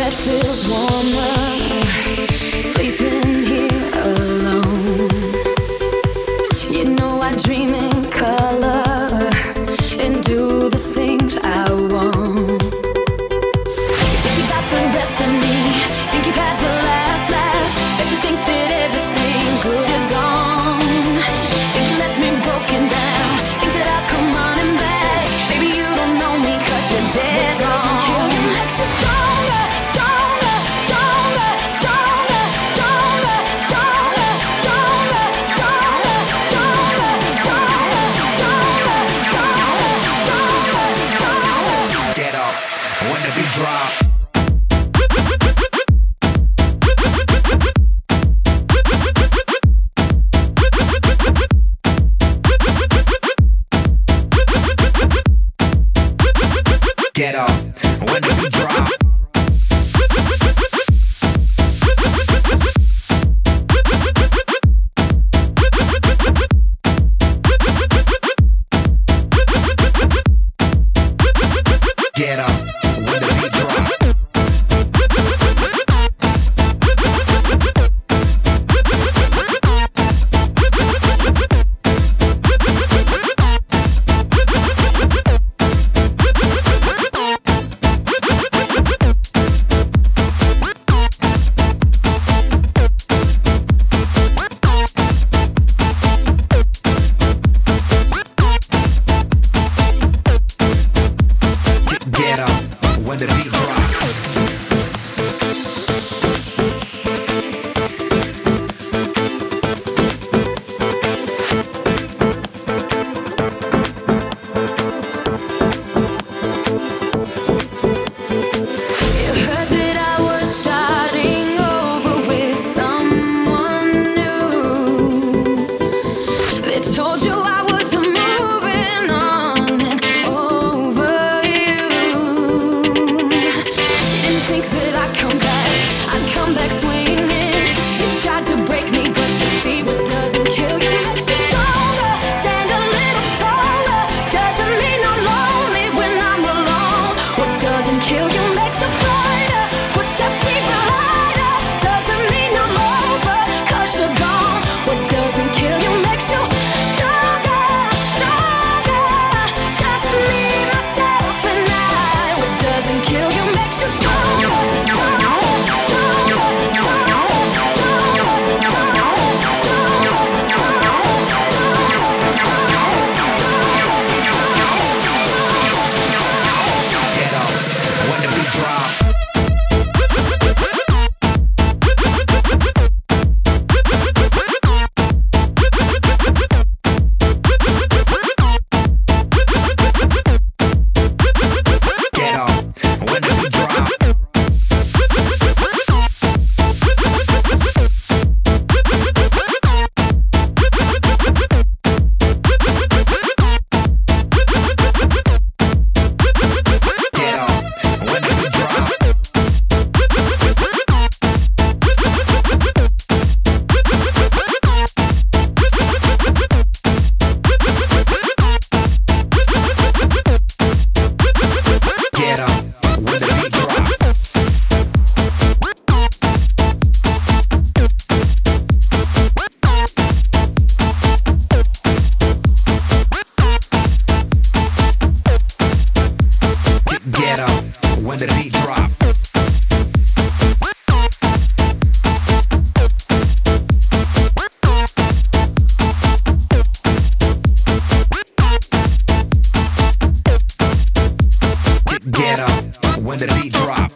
feels warmer, sleeping here alone. You know I dream in color and do the things I want. You think you got the best of me, think you've had the last laugh, bet you think that everything good is gone. Think you left me broken down, think that I'll come running back. Baby, you don't know me 'cause you're dead gone. When the beat drop, get up. When the beat drop, get up. When the beat drop, get up. When the beat drop. Told you I was moving on and over you. Didn't think that I'd come back swinging. You tried to break me, but you see what doesn't kill you makes you stronger. Stand a little taller. Doesn't mean I'm lonely when I'm alone. What doesn't kill you makes a fighter. Footsteps even lighter. Doesn't mean I'm over 'cause you're gone. What doesn't kill you makes you when the beat drop. Get up when the beat drop.